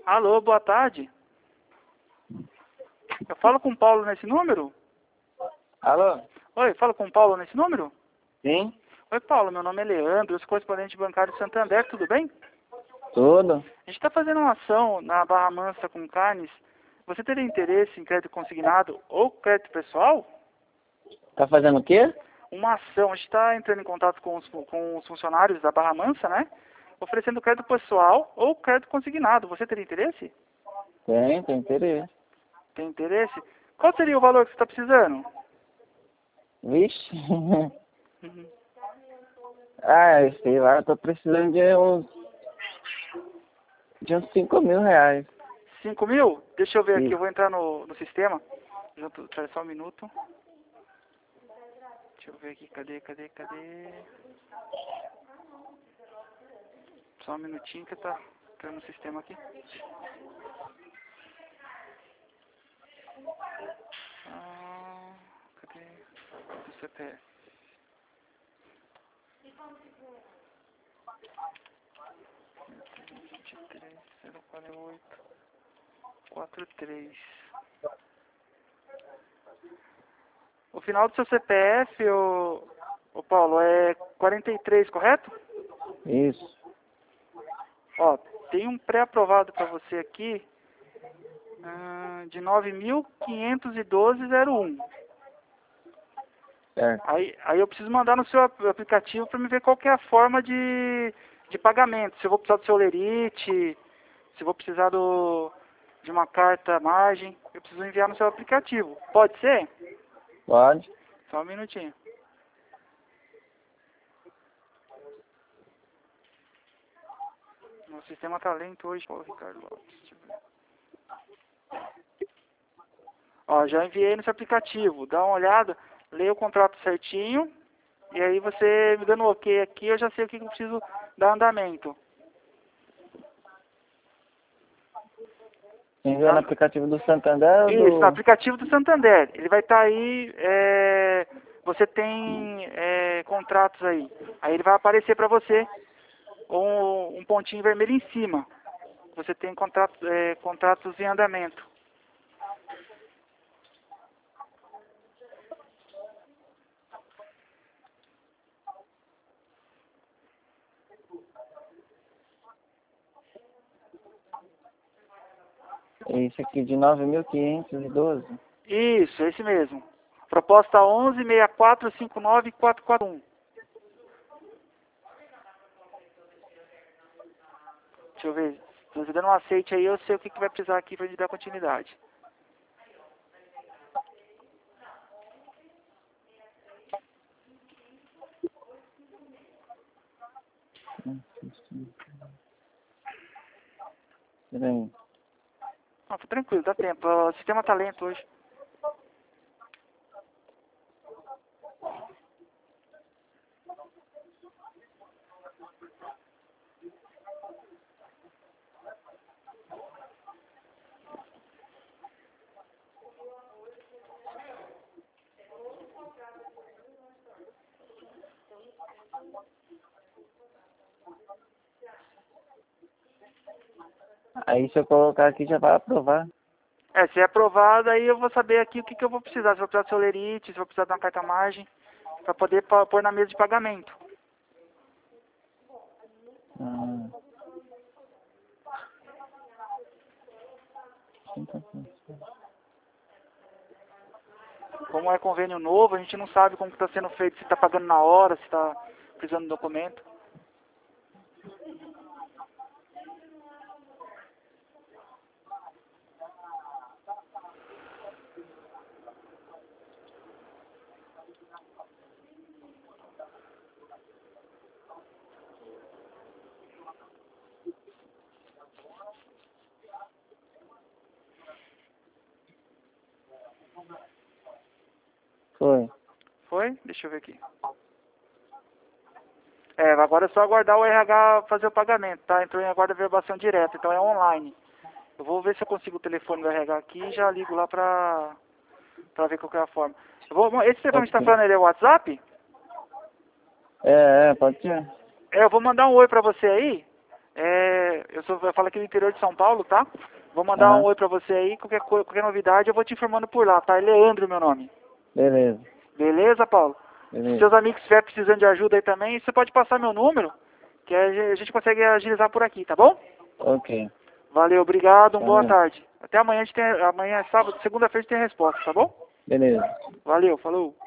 Alô, boa tarde. Eu falo com o Paulo nesse número? Alô? Oi, falo com o Paulo nesse número? Sim? Oi, Paulo, meu nome é Leandro, eu sou correspondente bancário de Santander, tudo bem? Tudo? A gente está fazendo uma ação na Barra Mansa com carnes. Você teria interesse em crédito consignado ou crédito pessoal? Tá fazendo o quê? Uma ação, a gente está entrando em contato com os funcionários da Barra Mansa, né? Oferecendo crédito pessoal ou crédito consignado. Você teria interesse? Tem interesse. Tem interesse? Qual seria o valor que você está precisando? Vixe. Uhum. Sei lá, eu tô precisando de uns 5 mil reais. 5 mil? Deixa eu ver aqui, eu Isso. vou entrar no sistema. Espera só um minuto. Deixa eu ver aqui, cadê? Só um minutinho que tá entrando no sistema aqui. Cadê? O CPF. 04843. O final do seu CPF, ô Paulo, é 43, correto? Isso. Ó, tem um pré-aprovado para você aqui de 9.512,01. Certo. Aí eu preciso mandar no seu aplicativo para me ver qual que é a forma de pagamento. Se eu vou precisar do seu lerite, se eu vou precisar de uma carta margem, eu preciso enviar no seu aplicativo. Pode ser? Pode? Só um minutinho. O sistema tá lento hoje, pô, Ricardo Lopes. Deixa eu ver. Ó, já enviei no seu aplicativo. Dá uma olhada, leia o contrato certinho. E aí você me dando um ok aqui, eu já sei o que eu preciso dar andamento. Enviou no aplicativo do Santander ou Isso, no do... aplicativo do Santander. Ele vai estar aí, você tem contratos aí. Aí ele vai aparecer para você um pontinho vermelho em cima. Você tem contratos em andamento. Esse aqui de 9.512. Isso, esse mesmo. Proposta 11.6459.441. Deixa eu ver. Se você dando um aceite aí, eu sei o que vai precisar aqui para gente dar continuidade. Peraí. Não, tá tranquilo, dá tempo. O sistema tá lento hoje. Aí se eu colocar aqui já vai aprovar. Se é aprovado, aí eu vou saber aqui o que eu vou precisar. Se eu vou precisar do seu lerite, se eu vou precisar de uma carta margem, para poder pôr na mesa de pagamento. Ah. Como é convênio novo, a gente não sabe como está sendo feito, se está pagando na hora, se está precisando de documento. Foi. Foi? Deixa eu ver aqui. Agora é só aguardar o RH fazer o pagamento, tá? Entrou em aguarda verbação direta, então é online. Eu vou ver se eu consigo o telefone do RH aqui e já ligo lá pra ver qual que é a forma. Esse telefone que você tá Ok. falando, ele é o WhatsApp? Pode ser. Eu vou mandar um oi pra você aí. Eu falo aqui do interior de São Paulo, tá? Vou mandar um Ah, oi pra você aí, qualquer novidade eu vou te informando por lá, tá? É Leandro meu nome. beleza, Beleza, Paulo? Se beleza. seus amigos estiverem precisando de ajuda aí também, você pode passar meu número, que a gente consegue agilizar por aqui, tá bom? Ok, Valeu, obrigado, uma boa valeu. tarde. Até amanhã, amanhã é sábado, segunda-feira a gente tem a resposta, tá bom? Beleza. Valeu, falou.